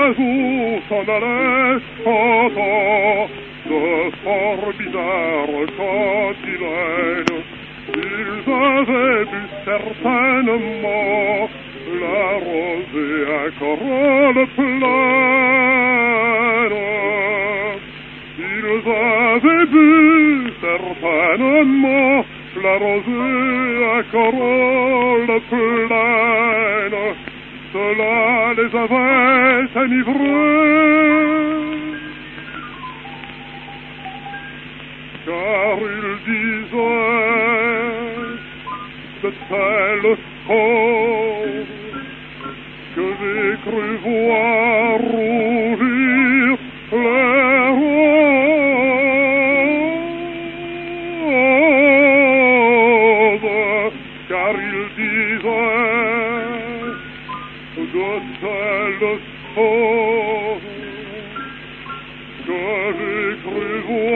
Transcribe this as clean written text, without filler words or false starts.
oiseaux s'en allaient chantant de fort bizarre cantilène. Ils avaient bu certainement la rosée à corolle pleine. Ils avaient bu certainement la rosée à corolle pleine. Cela les avait enivrés, car ils disaient de telle chose que j'ai cru voir rougir les roses, car ils disaient de telle chose que j'ai cru voir